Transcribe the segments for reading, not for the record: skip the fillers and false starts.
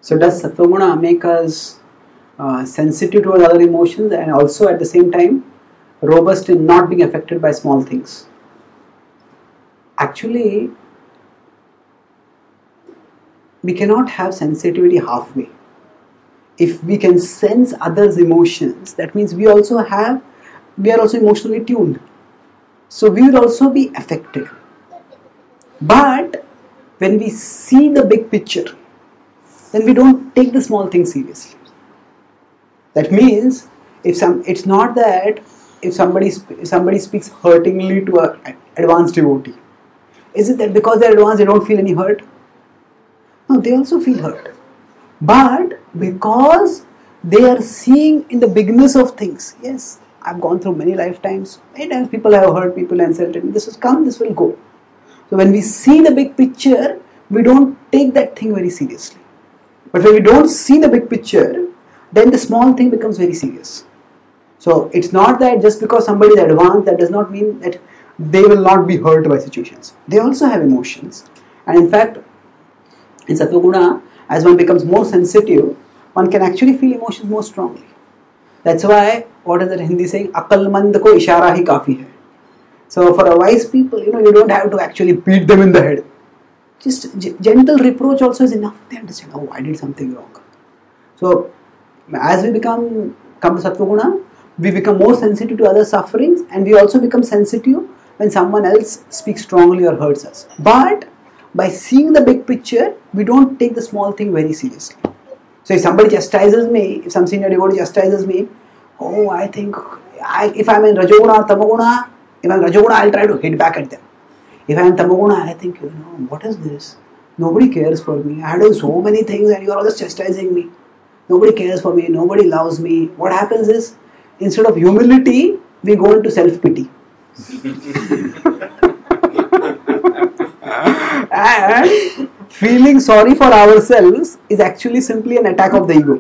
So does Sattva-guna make us sensitive to other emotions and also at the same time robust in not being affected by small things? Actually, we cannot have sensitivity halfway. If we can sense others' emotions, that means we are also emotionally tuned. So we will also be affected. But when we see the big picture, then we don't take the small things seriously. That means it's not that if somebody speaks hurtingly to an advanced devotee, is it that because they're advanced they don't feel any hurt? No, they also feel hurt. But because they are seeing in the bigness of things, yes, I've gone through many lifetimes. Many times people have hurt, people have insulted me. This has come, this will go. So when we see the big picture, we don't take that thing very seriously. But when we don't see the big picture, then the small thing becomes very serious. So it's not that just because somebody is advanced, that does not mean that they will not be hurt by situations. They also have emotions. And in fact, in Sattva-guna, as one becomes more sensitive, one can actually feel emotions more strongly. That's why, what is that Hindi saying? Aqalmand ko ishara hi kafi hai. So for a wise people, you don't have to actually beat them in the head. Just gentle reproach also is enough. They understand, oh, I did something wrong. So as we come to Sattva-guna, we become more sensitive to other sufferings, and we also become sensitive when someone else speaks strongly or hurts us. But by seeing the big picture, we don't take the small thing very seriously. So if somebody chastises me, if some senior devotee chastises me, oh, I think if I'm in Rajoguna or Tamoguna, if I'm Rajoguna, I'll try to hit back at them. If I'm Tamoguna, I think, what is this? Nobody cares for me. I have done so many things and you're always chastising me. Nobody cares for me. Nobody loves me. What happens is, instead of humility, we go into self-pity. And feeling sorry for ourselves is actually simply an attack of the ego.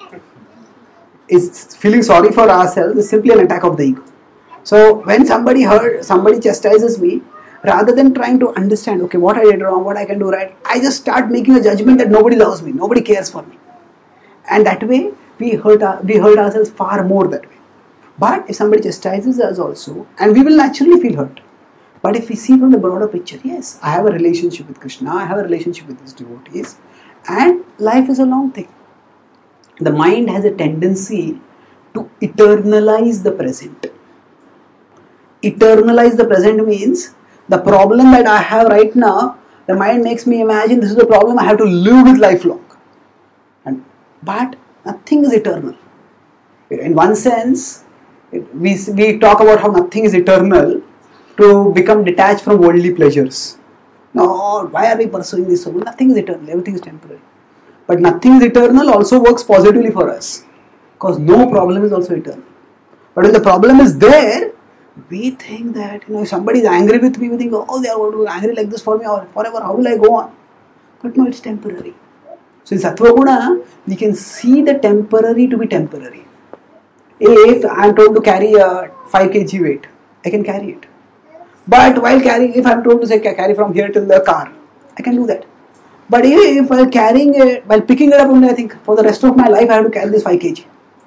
Feeling sorry for ourselves is simply an attack of the ego. So when somebody chastises me, rather than trying to understand, okay, what I did wrong, what I can do right, I just start making a judgment that nobody loves me, nobody cares for me. And that way, we hurt ourselves far more that way. But if somebody chastises us also, and we will naturally feel hurt. But if we see from the broader picture, yes, I have a relationship with Krishna, I have a relationship with these devotees, and life is a long thing. The mind has a tendency to eternalize the present. Eternalize the present means the problem that I have right now, the mind makes me imagine this is the problem I have to live with lifelong. But nothing is eternal. In one sense, we talk about how nothing is eternal to become detached from worldly pleasures. No, why are we pursuing this so much? Nothing is eternal, everything is temporary. But nothing is eternal also works positively for us, because no problem is also eternal. But when the problem is there, we think that if somebody is angry with me, we think, oh, they are going to be angry like this for me or forever, how will I go on? But no, it's temporary. So in Sattva-guna, we can see the temporary to be temporary. If I am told to carry a 5 kg weight, I can carry it. But while carrying, if I am told to say carry from here till the car, I can do that. But if while carrying it, while picking it up only, I think for the rest of my life I have to carry this 5 kg.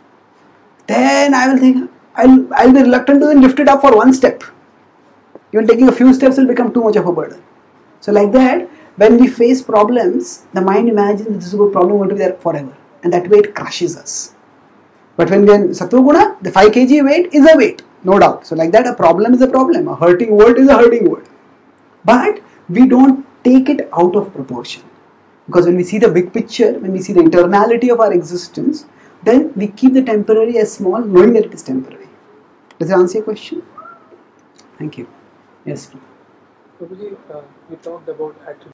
Then I will think, I'll be reluctant to lift it up for one step. Even taking a few steps will become too much of a burden. So like that, when we face problems, the mind imagines this is a good problem going to be there forever. And that way it crushes us. But when we are in Sattva-guna, the 5 kg weight is a weight, no doubt. So like that, a problem is a problem. A hurting word is a hurting word. But we don't take it out of proportion. Because when we see the big picture, when we see the eternality of our existence, then we keep the temporary as small, knowing that it is temporary. Does that answer your question? Thank you. Yes. Prabhuji, we talked about attributes.